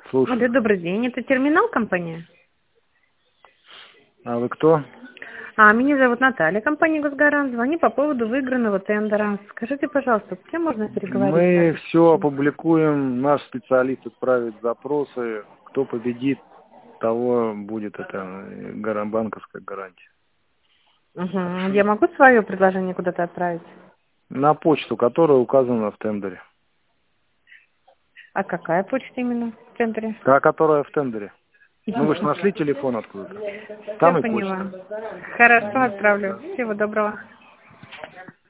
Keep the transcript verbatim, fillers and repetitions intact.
Слушаю. Алло, добрый день. Это терминал компания? А вы кто? А, меня зовут Наталья, компания «Госгарант». Звоню по поводу выигранного тендера. Скажите, пожалуйста, с кем можно переговорить? Мы все опубликуем, наш специалист отправит запросы. Кто победит, того будет это гара- банковская гарантия. Угу. Я могу свое предложение куда-то отправить? На почту, которая указана в тендере. А какая почта именно в тендере? Та, которая в тендере. Ну вы же нашли телефон откуда-то. Я Там и поняла. почта. Хорошо, отправлю. Всего доброго.